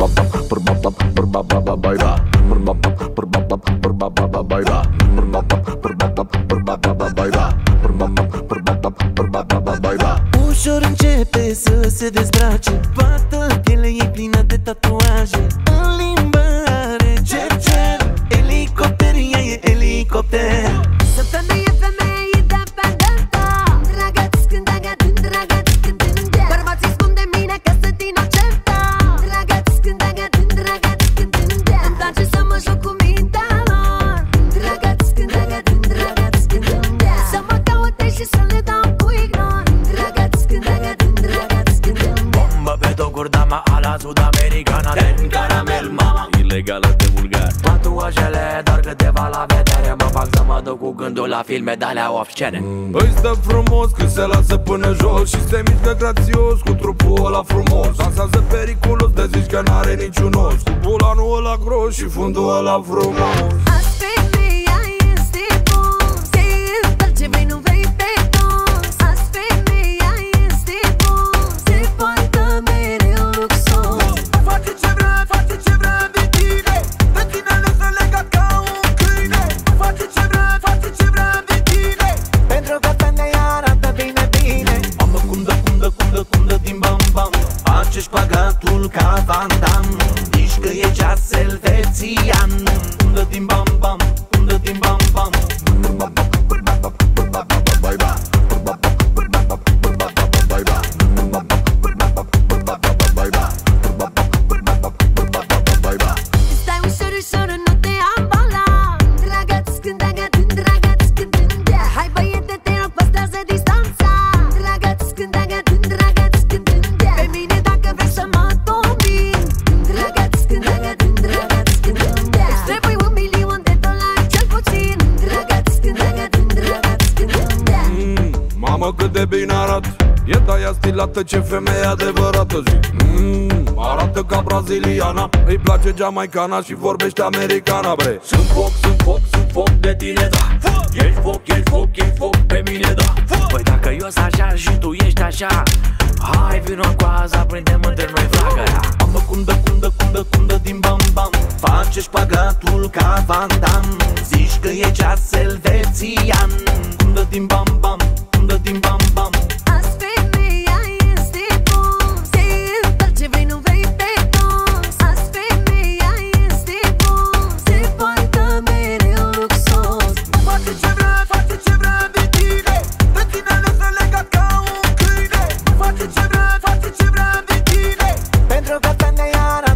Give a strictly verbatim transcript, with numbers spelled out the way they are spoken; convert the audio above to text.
Ușor începe să se dezbrace, toată pielea e plină de tatuaje. În limbă are cer-cer, elicopter, ea e elicopter. Să femeie, femeie independentă, dragă-ți când dragă-ți când dragă-ți când dragă-ți. Bărbații spun de mine că sunt inocentă, dragă-ți când dragă-ți când dragă-ți când dragă-ți. Îmi place să mă joc cu mintea lor, dragă-ți când dragă-ți când dragă-ți când dragă-ți. Să mă caute și să le dau cu ignor, dragă-ți când dragă-ți când dragă-ți când dragă-ți. Bombă pe tocuri, dama a la sud-americana, ten caramel, mama, ilegală de vulgar. Tatuajele, doar câteva la vedere, mă fac să mă duc cu gândul la filme de-alea obscene. Îi stă frumos când se lasă până jos și se mișcă grațios cu trupul ăla frumos. Dansează periculos, de zici că n-are niciun os, cu bulanul ăla gros și fundul ăla frumos. Azi femeia este bun, se întoarce, vrei, nu vrei pe dos. Azi femeia este bun, se poartă mereu luxos. Face ce vrea, face ce vrea de tine, de tine le stă legat ca un câine. Face ce vrea, face ce vrea de tine, Pentru că femeia arată bine, bine. Mamă, cum dă, cum dă, cum dă, cum dă din bam-bam. Face șpagatul ca Van Damme, Zici că e ceas elvețian. Cum dă din bam-bam, cum dă din bam-bam. Stai ușor, ușor, nu te ambala, dragă-ți când dragă-ți când dragă-ți când dragă-ți. Hai băiete, te rog, păstrează distanța, dragă-ți când dragă-ți când dragă-ți când dragă-ți. Pe mine dacă vrei să mă domini, dragă-ți când dragă-ți când dragă-ți când dragă-ți. Îți trebuie un milion de dolari cel puțin, dragă-ți când dragă-ți când dragă-ți când dragă-ți. Mm, mamă cât de bine arată, e de-aia stilată, ce femeie adevărată, zic. mm, Arată ca braziliana, îi place jamaicana și vorbește americana, bre. Sunt foc, sunt foc, sunt foc de tine, da. Ești foc, ești foc, ești foc pe mine, da. Păi dacă eu sunt așa și tu ești așa, hai vino cu aza, prindem între noi flagăra. Mamă cum dă, cum dă, cum dă, cum dă din bam-bam. Face șpagatul ca Van Damme, zici că e ceas elvețian. Cum dă din bam-bam, cum dă din bam-bam. Azi femeia este bun, se întoarce, vrei, nu vrei pe dos. Azi femeia este bun, se poartă mereu luxos. face ce vrea, face ce vrea de tine, de tine le stă legat ca un câine. Face ce vrea, face ce vrea de tine, Pentru că femeia arată